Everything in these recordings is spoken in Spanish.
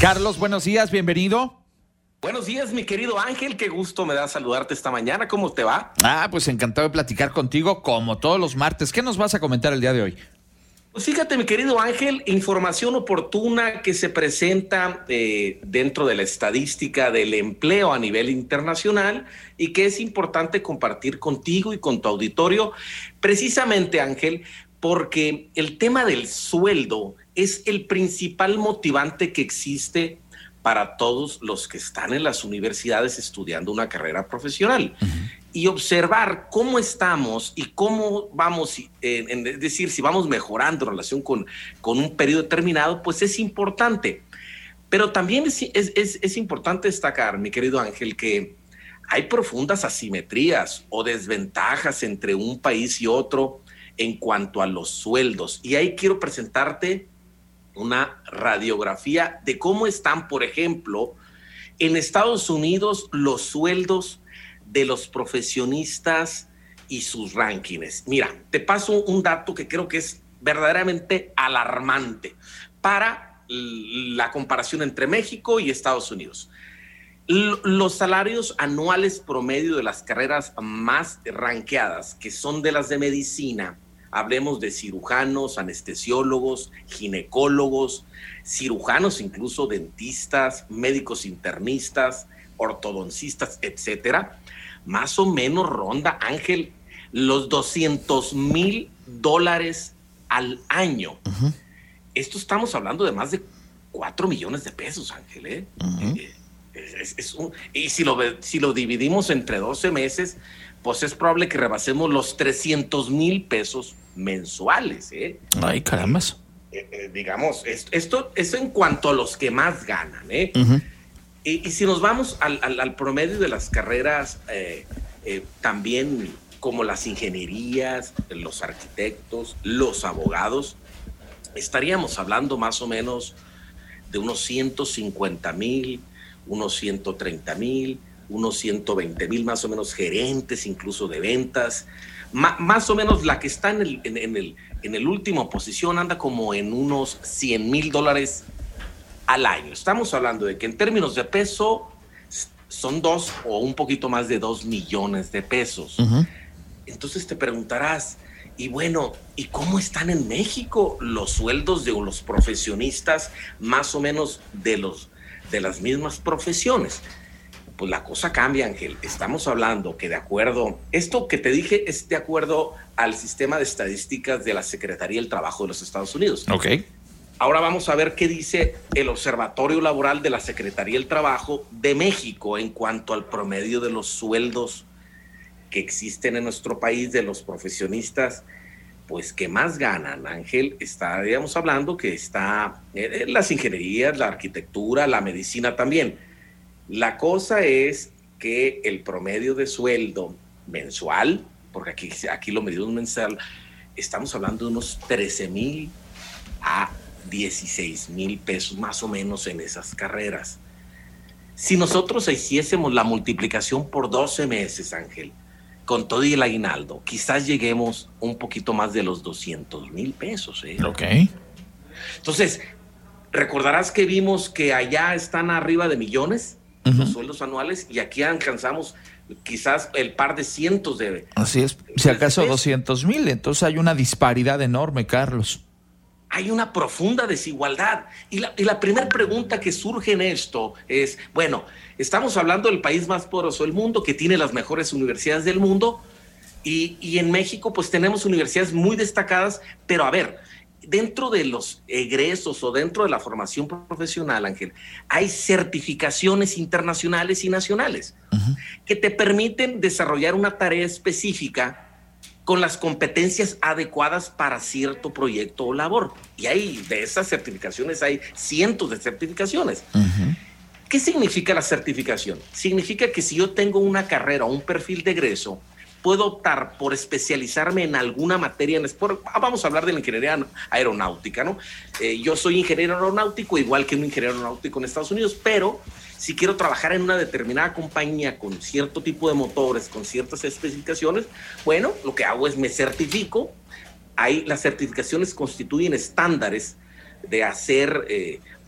Carlos, buenos días, bienvenido. Buenos días, mi querido Ángel, qué gusto me da saludarte esta mañana, ¿cómo te va? Pues encantado de platicar contigo como todos los martes. ¿Qué nos vas a comentar el día de hoy? Pues fíjate, mi querido Ángel, información oportuna que se presenta dentro de la estadística del empleo a nivel internacional y que es importante compartir contigo y con tu auditorio, precisamente, Ángel, porque el tema del sueldo es el principal motivante que existe para todos los que están en las universidades estudiando una carrera profesional. Y observar cómo estamos y cómo vamos, es decir, si vamos mejorando en relación con un periodo determinado, pues es importante. Pero también es importante destacar, mi querido Ángel, que hay profundas asimetrías o desventajas entre un país y otro en cuanto a los sueldos. Y ahí quiero presentarte una radiografía de cómo están, por ejemplo, en Estados Unidos los sueldos de los profesionistas y sus rankings. Mira, te paso un dato que creo que es verdaderamente alarmante para la comparación entre México y Estados Unidos. Los salarios anuales promedio de las carreras más ranqueadas, que son de las de medicina, hablemos de cirujanos, anestesiólogos, ginecólogos, cirujanos, incluso dentistas, médicos internistas, ortodoncistas, etcétera, más o menos ronda, Ángel, los $200,000 al año. Esto estamos hablando de más de 4 millones de pesos, Ángel. Y si lo dividimos entre 12 meses, pues es probable que rebasemos los 300,000 pesos mensuales. Ay, carambas. Digamos, esto en cuanto a los que más ganan. Y si nos vamos al promedio de las carreras, también como las ingenierías, los arquitectos, los abogados, estaríamos hablando más o menos de unos 150,000, unos 130,000, unos 120,000 más o menos gerentes, incluso de ventas. Más o menos la que está en el último posición anda como en unos $100,000 al año. Estamos hablando de que en términos de peso son 2 o un poquito más de 2 millones de pesos. Entonces te preguntarás, y bueno, ¿y cómo están en México los sueldos de los profesionistas más o menos de las mismas profesiones? Pues la cosa cambia, Ángel. Estamos hablando que esto que te dije es de acuerdo al sistema de estadísticas de la Secretaría del Trabajo de los Estados Unidos. Ok. Ahora vamos a ver qué dice el Observatorio Laboral de la Secretaría del Trabajo de México en cuanto al promedio de los sueldos que existen en nuestro país de los profesionistas, pues que más ganan, Ángel. Estaríamos hablando que está en las ingenierías, la arquitectura, la medicina también. La cosa es que el promedio de sueldo mensual, porque aquí lo medimos mensual, estamos hablando de unos 13,000 a 16,000 pesos más o menos en esas carreras. Si nosotros hiciésemos la multiplicación por 12 meses, Ángel, con todo y el aguinaldo, quizás lleguemos un poquito más de los 200,000 pesos. Ok. Entonces, recordarás que vimos que allá están arriba de millones los sueldos anuales y aquí alcanzamos quizás el par de cientos de... Así es, si acaso 200,000, entonces hay una disparidad enorme, Carlos. Hay una profunda desigualdad. Y la primera pregunta que surge en esto es, bueno, estamos hablando del país más poderoso del mundo, que tiene las mejores universidades del mundo, y en México pues tenemos universidades muy destacadas, pero a ver, dentro de los egresos o dentro de la formación profesional, Ángel, hay certificaciones internacionales y nacionales que te permiten desarrollar una tarea específica con las competencias adecuadas para cierto proyecto o labor. Y de esas certificaciones hay cientos de certificaciones. ¿Qué significa la certificación? Significa que si yo tengo una carrera o un perfil de egreso, puedo optar por especializarme en alguna materia. Vamos a hablar de la ingeniería aeronáutica, ¿no? Yo soy ingeniero aeronáutico, igual que un ingeniero aeronáutico en Estados Unidos, pero si quiero trabajar en una determinada compañía con cierto tipo de motores, con ciertas especificaciones, bueno, lo que hago es me certifico. Las certificaciones constituyen estándares de hacer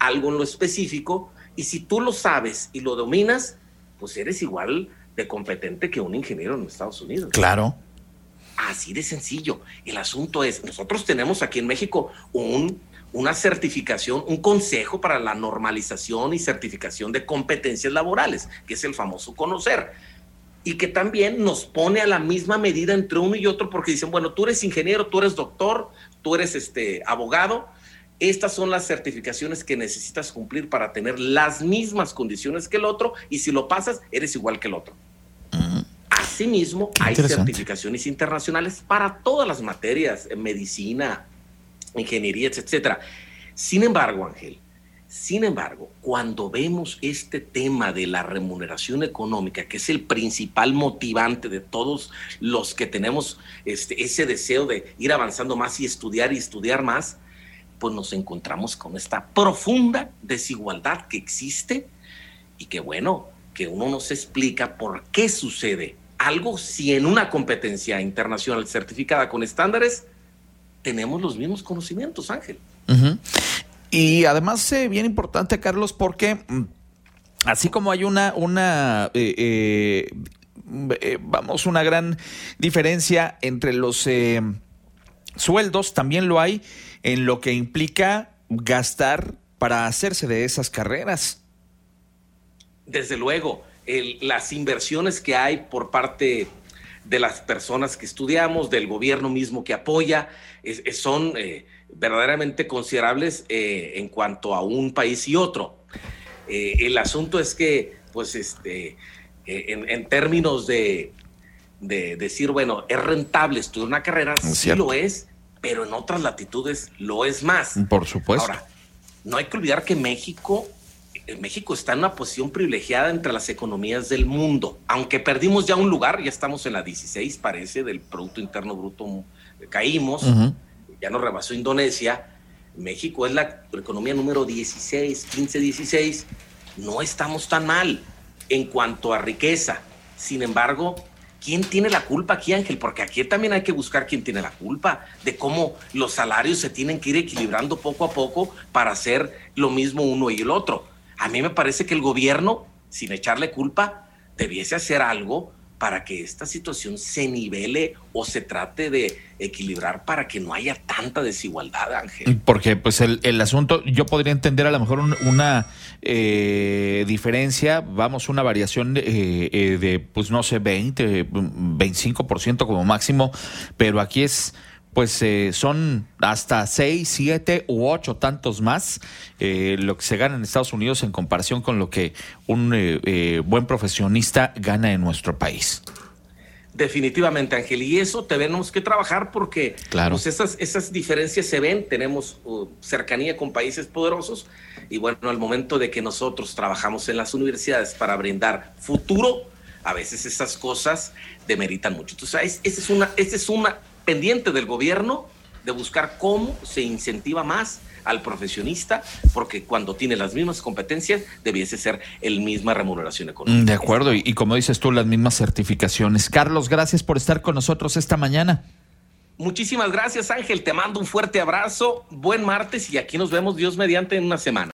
algo en lo específico, y si tú lo sabes y lo dominas, pues eres igual de competente que un ingeniero en Estados Unidos. Claro. Así de sencillo. El asunto es, nosotros tenemos aquí en México una certificación, un consejo para la normalización y certificación de competencias laborales, que es el famoso conocer, y que también nos pone a la misma medida entre uno y otro, porque dicen, bueno, tú eres ingeniero, tú eres doctor, tú eres abogado, estas son las certificaciones que necesitas cumplir para tener las mismas condiciones que el otro, y si lo pasas, eres igual que el otro. Asimismo, hay certificaciones internacionales para todas las materias, medicina, ingeniería, etcétera. Sin embargo, Ángel, cuando vemos este tema de la remuneración económica, que es el principal motivante de todos los que tenemos ese deseo de ir avanzando más y estudiar más, pues nos encontramos con esta profunda desigualdad que existe y que, bueno, que uno no se explica por qué sucede algo si en una competencia internacional certificada con estándares tenemos los mismos conocimientos, Ángel. Uh-huh. Y además, bien importante, Carlos, porque así como hay una gran diferencia entre los sueldos, también lo hay en lo que implica gastar para hacerse de esas carreras. Desde luego, las inversiones que hay por parte de las personas que estudiamos, del gobierno mismo que apoya, son verdaderamente considerables en cuanto a un país y otro. El asunto es que, pues, en términos de decir, bueno, es rentable estudiar una carrera, sí lo es, pero en otras latitudes lo es más. Por supuesto. Ahora, no hay que olvidar que México está en una posición privilegiada entre las economías del mundo. Aunque perdimos ya un lugar, ya estamos en la 16, parece, del Producto Interno Bruto, caímos, uh-huh. Ya nos rebasó Indonesia. México es la economía número 16, 15, 16. No estamos tan mal en cuanto a riqueza. Sin embargo, ¿quién tiene la culpa aquí, Ángel? Porque aquí también hay que buscar quién tiene la culpa de cómo los salarios se tienen que ir equilibrando poco a poco para hacer lo mismo uno y el otro. A mí me parece que el gobierno, sin echarle culpa, debiese hacer algo para que esta situación se nivele o se trate de equilibrar para que no haya tanta desigualdad, Ángel. Porque pues el asunto, yo podría entender a lo mejor una diferencia, una variación de pues no sé, 20, 25% como máximo, pero aquí es... pues son hasta 6, 7 u 8 tantos más lo que se gana en Estados Unidos en comparación con lo que un buen profesionista gana en nuestro país. Definitivamente, Ángel, y eso tenemos que trabajar porque claro. Pues esas diferencias se ven, tenemos cercanía con países poderosos y bueno, al momento de que nosotros trabajamos en las universidades para brindar futuro, a veces esas cosas demeritan mucho. Entonces, esa es una pendiente del gobierno de buscar cómo se incentiva más al profesionista, porque cuando tiene las mismas competencias debiese ser el misma remuneración económica. De acuerdo, y como dices tú, las mismas certificaciones. Carlos, gracias por estar con nosotros esta mañana. Muchísimas gracias, Ángel, te mando un fuerte abrazo, buen martes y aquí nos vemos, Dios mediante, en una semana.